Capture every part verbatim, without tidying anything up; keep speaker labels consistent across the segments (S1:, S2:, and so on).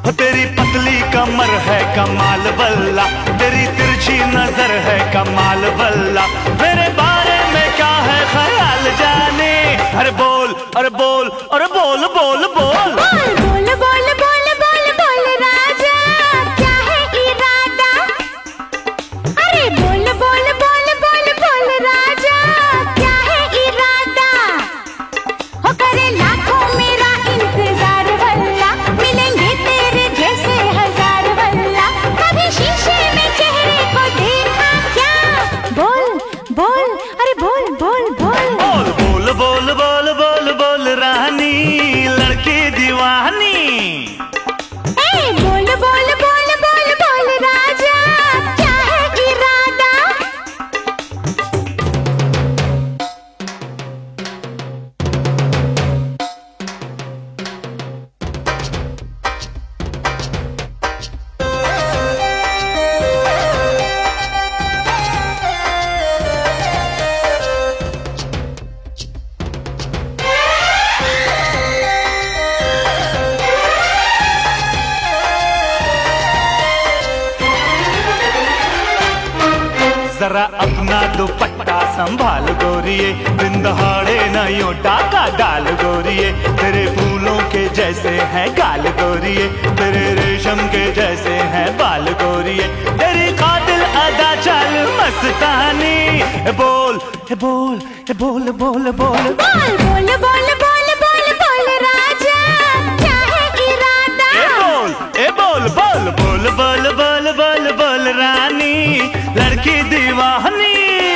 S1: हो तेरी पतली कमर है कमाल वल्ला, तेरी तिरछी नजर है कमाल वल्ला, मेरे बारे में क्या है ख्याल जाने। अरे बोल अरे बोल अरे बोल बोल बोल
S2: बोल बोल बोल बोल बोल बोल राजा क्या है इरादा। अरे बोल बोल बोल बोल बोल राजा क्या है इरादा। हो करे लाखों मेरा इंतजार वल्ला, मिलेंगे तेरे जैसे हजार वल्ला, कभी शीशे में चेहरे को देखा क्या। बोल बोल अरे बोल बोल बोल
S1: बोल बोल बोल बोल बोल बोल रानी लड़की दीवानी।
S2: ए बोल बोल बोल बोल बोल राजा क्या है इरादा।
S1: जरा अपना दुपट्टा संभाल गोरिये, दिन दहाड़े न यूं डाका डाल गोरिये, तेरे फूलों के जैसे हैं गाल गोरिये, तेरे रेशम के जैसे हैं बाल गोरिये, तेरी कातिल अदा चाल मस्तानी। ए बोल ए बोल ए बोल बोल बोल
S2: बोल बोल बोल बोल बोल बोल राजा क्या है इरादा।
S1: ए बोल ए बोल बोल बोल बोल बोल बोल बोल रानी लड़की दीवानी।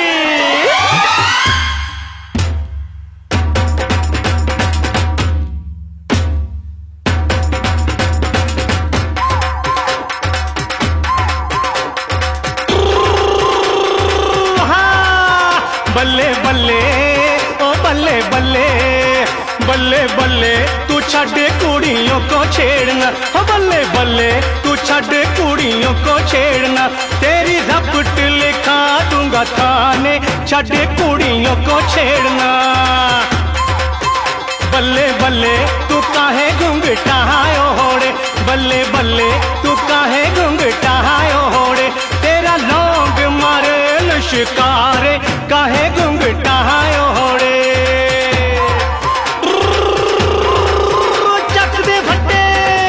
S3: बल्ले बल्ले ओ बल्ले बल्ले बल्ले बल्ले तू छड़े कुड़ियों को छेड़ना। ओ बल्ले बल्ले तू छड़े कुड़ियों को छेड़ना, तेरी रपट लिखा दूंगा थाने, छड़े कुड़ियों को छेड़ना। बल्ले बल्ले तू काहे घुंघटा ओढ़े, बल्ले बल्ले तू काहे घुंघटा ओढ़े, तेरा लौंग मारे शिकारे काहे घुंघटा ओढ़े। चक दे फटे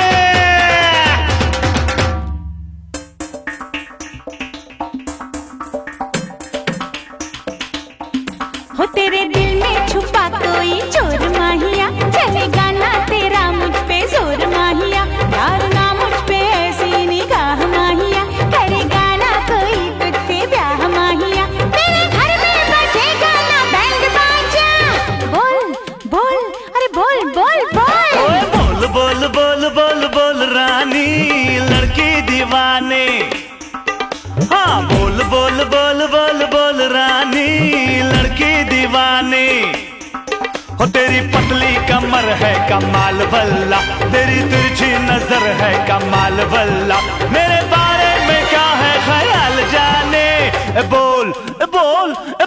S2: हो तेरे दिल में छुपा कोई चोर माहिया, चलेगा ना तेरा मुझ पे जोर माहिया, यार ना मुझ पे ऐसी निगाह माहिया, करेगा ना कोई तुझसे ब्याह माहिया, तेरे घर में बजेगा ना बैंड बाजा। बोल बोल अरे बोल बोल बोल
S1: ओए बोल बोल बोल बोल बोल रानी लड़की दीवाने। हाँ बोल बोल बोल बोल बोल रानी लड़की दीवाने। हो तेरी पतली कमर है कमाल वल्ला, तेरी तिरछी नजर है कमाल वल्ला, मेरे बारे में क्या है ख्याल जाने। ए बोल ए बोल